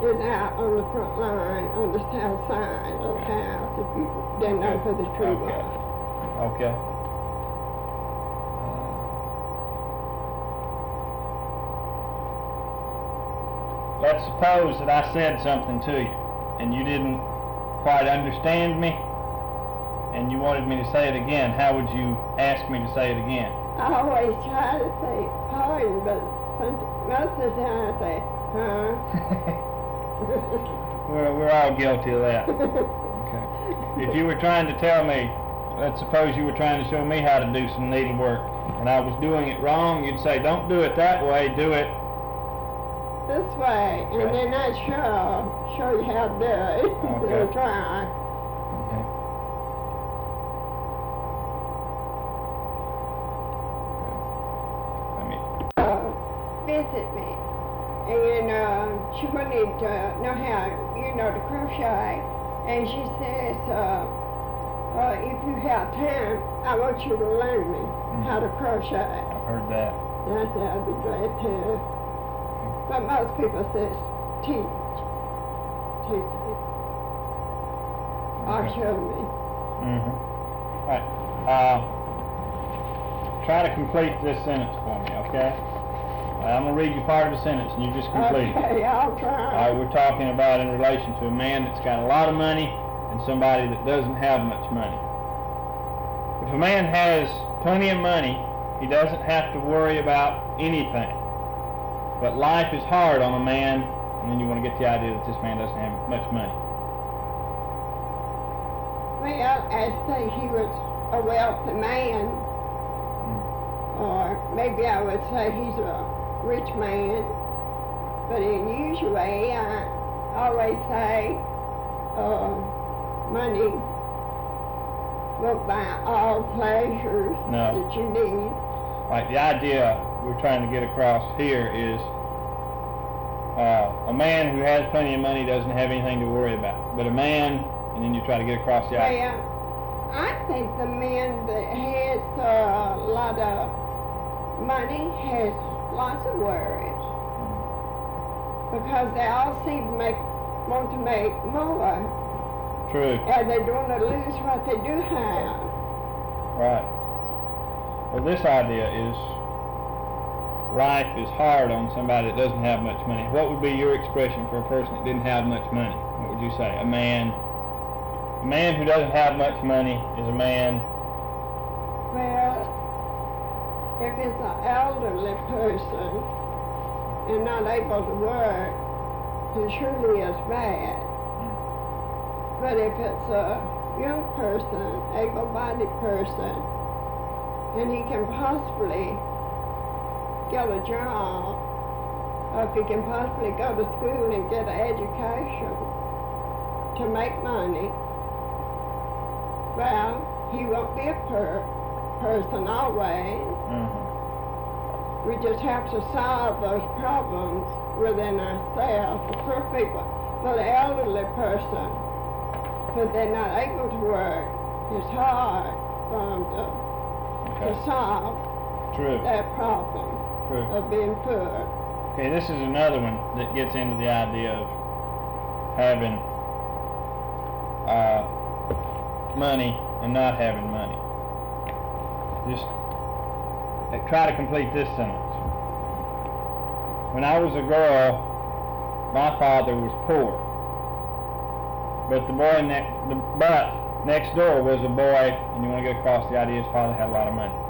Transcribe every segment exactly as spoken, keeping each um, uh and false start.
is out on the front line on the south side of the house, if you didn't know where the tree Okay. was. Okay. Uh, let's suppose that I said something to you, and you didn't quite understand me, and you wanted me to say it again. How would you ask me to say it again? I always try to say pardon, but some, most of the time I say, huh? we're, we're all guilty of that. Okay. If you were trying to tell me, let's suppose you were trying to show me how to do some needlework, and I was doing it wrong, you'd say, don't do it that way, do it this way, and okay. then I'd show, show you how to do it. Okay. So try. Okay. Let me. Uh, visit me, and uh, she wanted to know how, you know, to crochet, and she says, uh, uh, if you have time, I want you to learn me Mm. how to crochet. I've heard that. And I said, I'd be glad to. But most people says, teach. Teach me. Or Okay. show me. Mm-hmm. All right. Uh, try to complete this sentence for me, okay? Uh, I'm going to read you part of the sentence, and you just complete it. Okay, I'll All try. right, we're talking about in relation to a man that's got a lot of money and somebody that doesn't have much money. If a man has plenty of money, he doesn't have to worry about anything. But life is hard on a man, and then you want to get the idea that this man doesn't have much money. Well, I say he was a wealthy man, or maybe I would say he's a rich man, but in usual way, I always say uh, money will buy all pleasures No. that you need. Like the idea we're trying to get across here is uh, a man who has plenty of money doesn't have anything to worry about. But a man, and then you try to get across the idea. Well, I think the man that has uh, a lot of money has lots of worries, because they all seem to make, want to make more, True. and they don't want to lose what they do have. Right. Well, this idea is life is hard on somebody that doesn't have much money. What would be your expression for a person that didn't have much money? What would you say? A man, a man who doesn't have much money is a man. Well, if it's an elderly person and not able to work, it surely is bad. But if it's a young person, able-bodied person, and he can possibly get a job, or if he can possibly go to school and get an education to make money, well, he won't be a per person always. Mm-hmm. We just have to solve those problems within ourselves. The poor people, for the elderly person, because they're not able to work, it's hard for them to, Okay. to solve True. that problem True. of being poor. Okay, this is another one that gets into the idea of having uh, money and not having money. Just uh, try to complete this sentence. When I was a girl, my father was poor, but the boy ne the but next door was a boy, and you want to get across the idea his father had a lot of money.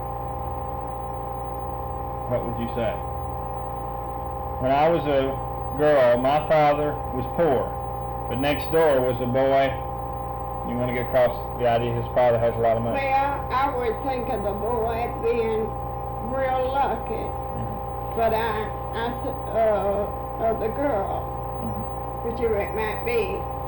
What would you say? When I was a girl, my father was poor, but next door was a boy. You want to get across the idea his father has a lot of money. Well, I would think of the boy being real lucky, Mm-hmm. but I, I, s- uh, of the girl, Mm-hmm. which it might be,